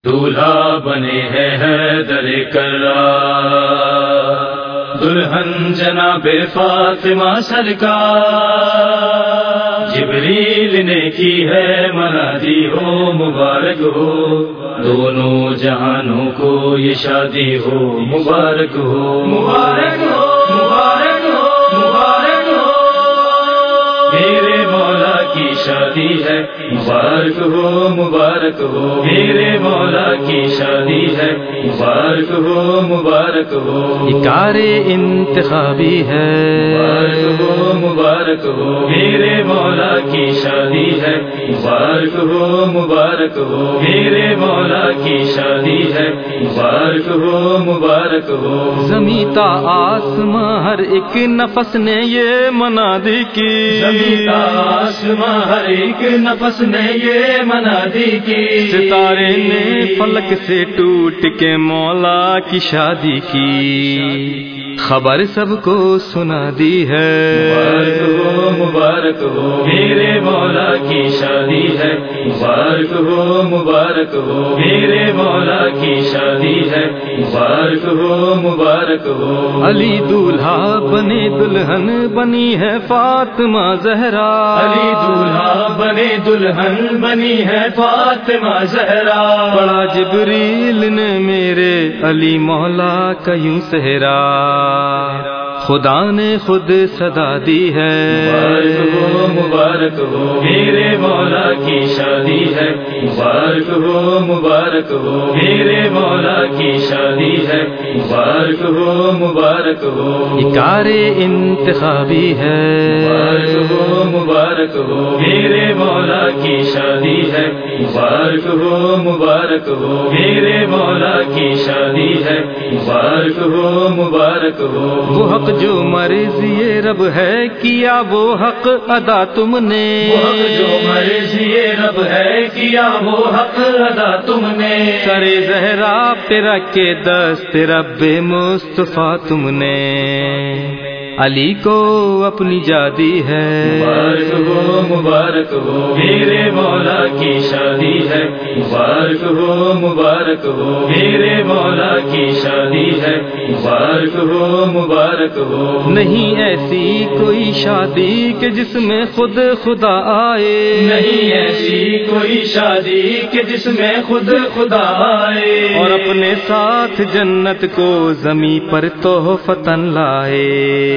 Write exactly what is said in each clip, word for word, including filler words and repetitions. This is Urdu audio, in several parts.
دولہا بنے ہے حیدر کرار، دلہن جناب فاطمہ سرکار، جبریل نے کی ہے منادی ہو مبارک ہو، دونوں جہانوں کو یہ شادی ہو مبارک ہو، مبارک ہو مبارک ہو مبارک ہو، میرے مولا کی شادی ہے مبارک ہو مبارک ہو، میرے مولا کی شادی ہے مبارک ہو مبارک ہو، کار انتخابی ہے مبارک ہو مبارک ہو، میرے مولا کی شادی ہے مبارک ہو مبارک ہو، میرے مولا کی شادی ہے مبارک ہو مبارک ہو، زمیں تا آسماں ہر ایک نفس نے یہ منادی کی، زمیں تا آسماں ہر ایک نفس نے یہ منادی کی، ستارے نے فلک سے ٹوٹ کے مولا کی شادی کی، خبر سب کو سنا دی ہے مبارک ہو مبارک ہو، میرے مولا کی شادی ہے مبارک ہو مبارک ہو، میرے مولا کی شادی ہے مبارک ہو مبارک ہو، علی دولہا بنے دلہن بنی ہے فاطمہ زہرا، علی دولہا بنے دلہن بنی ہے فاطمہ زہرا، بڑا جبریل نے میرے علی مولا کا یوں سہرا، خدا نے خود صدا دی ہے مبارک ہو مبارک ہو، میرے مولا کی شادی ہے مبارک ہو مبارک ہو، میرے مولا کی شادی ہے مبارک ہو مبارک ہو، کار انتخابی ہے مبارک ہو مبارک ہو، میرے مولا کی شادی ہے مبارک ہو مبارک ہو، میرے مولا کی شادی ہے مبارک ہو مبارک ہو، وہ حق جو مرضی رب ہے کیا وہ حق ادا تم نے، وہ حق جو مرضی رب ہے کیا وہ حق ادا تم نے، سر زہرا پہ رکھ کے دست رب مصطفیٰ تم نے، علی کو اپنی جادی ہے مبارک ہو مبارک ہو، میرے مولا کی شادی ہے مبارک ہو مبارک ہو، میرے مولا کی شادی ہے مبارک ہو مبارک ہو، نہیں ایسی کوئی شادی کہ جس میں خود خدا آئے، نہیں ایسی کوئی شادی کہ جس میں خود خدا آئے، اور اپنے ساتھ جنت کو زمیں پر تحفتاً لائے،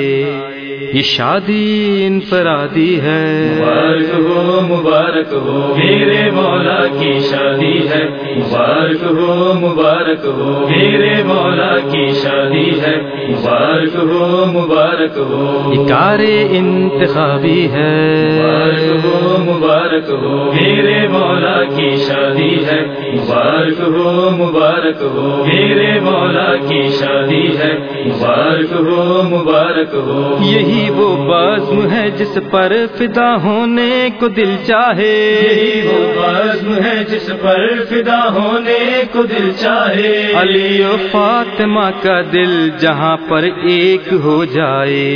یہ شادی انفرادی ہے مبارک ہو مبارک ہو، میرے مولا کی شادی ہے مبارک ہو مبارک ہو، میرے مولا کی شادی ہے مبارک ہو مبارک ہو، کار انتخابی ہے مبارک ہو مبارک ہو، میرے مولا کی شادی ہے مبارک ہو مبارک ہو، میرے مولا کی شادی ہے مبارک ہو مبارک ہو، یہی وہ بزم ہے جس پر فدا ہونے کو دل چاہے، یہی وہ بزم ہے جس پر فدا ہونے کو دل چاہے، علی و فاطمہ کا دل جہاں پر ایک ہو جائے،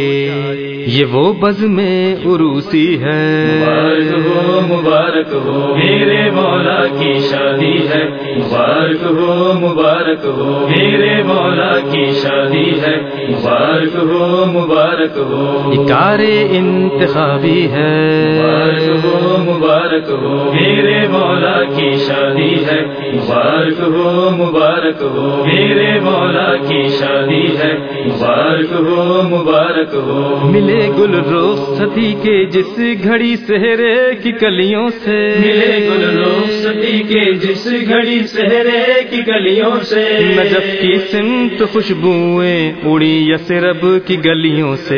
یہ وہ بزم عروسی ہے مبارک ہو مبارک ہو، میرے مولا کی شادی ہے مبارک ہو مبارک ہو، میرے مولا کی شادی ہے مبارک ہو مبارک ہو، کار انتخابی ہے مبارک ہو مبارک ہو، میرے مولا کی شادی ہے مبارک ہو مبارک ہو، میرے مولا کی شادی ہے مبارک ہو مبارک ہو، ملے گل رخصتی کے جس گھڑی سہرے کی کلیوں سے، ملے گل رخصتی کے جس گھڑی سہرے کی گلیوں سے، نجف کی سمت خوشبوئیں اڑی یثرب کی گلیوں سے،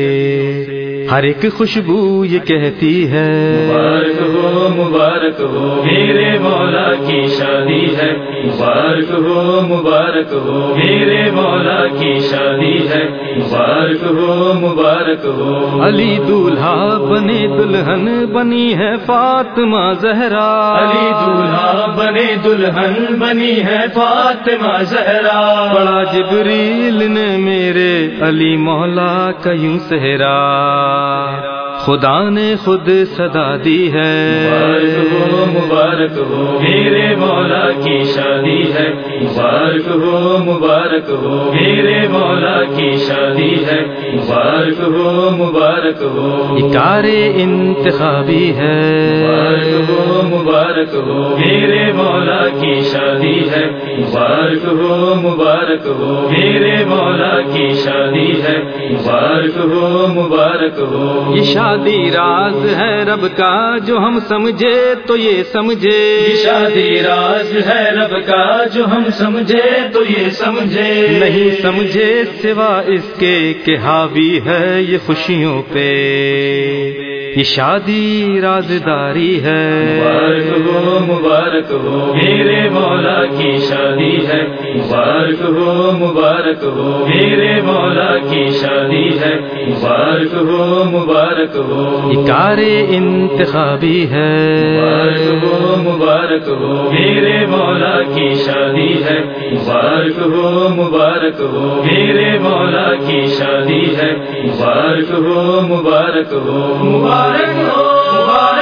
ہر ایک خوشبو یہ کہتی ہے مبارک ہو مبارک ہو، میرے مولا کی شادی ہے مبارک ہو مبارک ہو، میرے مولا کی شادی ہے مبارک ہو مبارک ہو، علی دولہا بنے دلہن بنی ہے فاطمہ زہرا، علی دولہا بنے دلہن بنی ہے فاطمہ زہرا، بڑا جبریل نے میرے علی مولا کا یوں سہرا، خدا نے خود صدا دی ہے مبارک ہو مبارک ہو میرے مولا کی شادی ہے مبارک ہو مبارک ہو میرے مولا کی شادی ہے مبارک ہو مبارک ہو اکار انتخابی ہے مبارک ہو مبارک ہو میرے مولا کی شادی ہے مبارک ہو مبارک ہو میرے مولا کی شادی ہے مبارک ہو مبارک ہو یہ شادی راز ہے رب کا جو ہم سمجھے تو یہ سمجھے یہ شادی راز ہے رب کا جو ہم سمجھے تو یہ سمجھے نہیں سمجھے سوا اس کے کہ حاوی ہے یہ خوشیوں پہ یہ شادی رازداری ہے مبارک ہو مبارک ہو میرے مولا کی شادی ہے مبارک ہو مبارک ہو میرے مولا کی شادی ہے مبارک ہو مبارک ہو اکار انتخابی ہے مبارک ہو مبارک ہو میرے مولا کی شادی ہے مبارک ہو مبارک ہو میرے مولا کی شادی ہے مبارک ہو مبارک ہو مبارک ہو مبارک